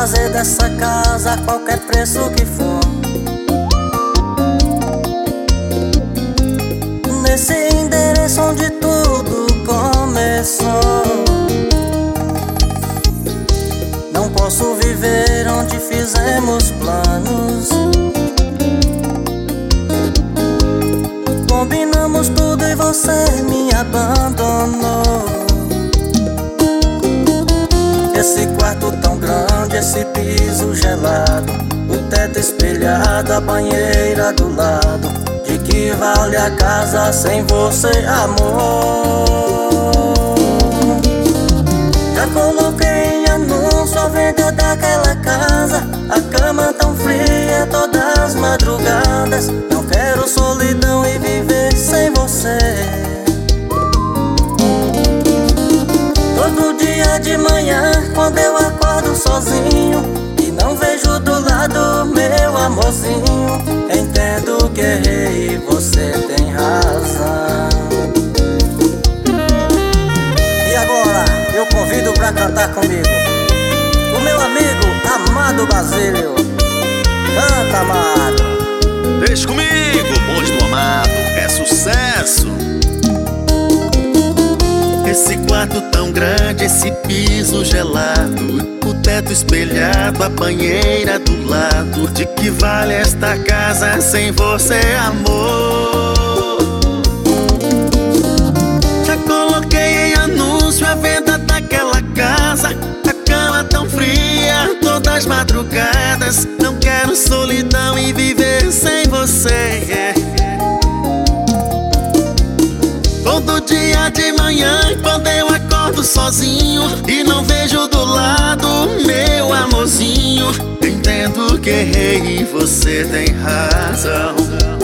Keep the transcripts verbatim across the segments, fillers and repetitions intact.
fazer dessa casa qualquer preço que for. Nesse endereço onde tudo começou. Não posso viver onde fizemos planos. Combinamos tudo e você me abandonou. Esse quarto tão grande, esse piso gelado, o teto espelhado, a banheira do lado. De que vale a casa sem você, amor? Já coloquei em anúncio a venda daquela casa, a cama tão fria todas as madrugadas. Não quero solidão e viver sem você. Todo dia de manhã, quando eu acordo sozinho e não vejo do lado meu amorzinho, entendo que errei e você tem razão. E agora eu convido pra cantar comigo o meu amigo Amado Basílio. Canta, Amado. Deixa comigo, voz do Amado, é sucesso. Esse quarto tão grande, esse piso gelado, o teto espelhado, a banheira do lado. De que vale esta casa sem você, amor? Já coloquei em anúncio a venda daquela casa, a cama tão fria todas as madrugadas. Não quero solidão e viver sem você. Todo dia de manhã, quando eu acordo sozinho e não vejo do lado meu amorzinho, entendo que errei e você tem razão.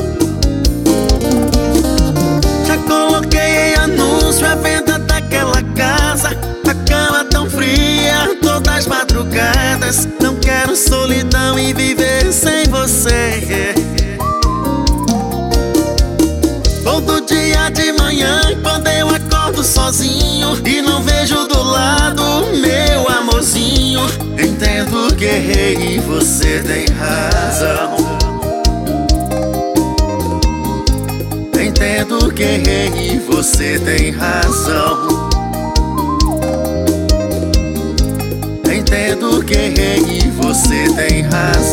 Já coloquei em anúncio a venda daquela casa, a cama tão fria todas as madrugadas. Não quero solidão e viver sem você. Todo dia de manhã, quando eu acordo sozinho e não vejo do lado meu amorzinho, entendo que errei e você tem razão. Entendo que errei e você tem razão. Entendo que errei e você tem razão.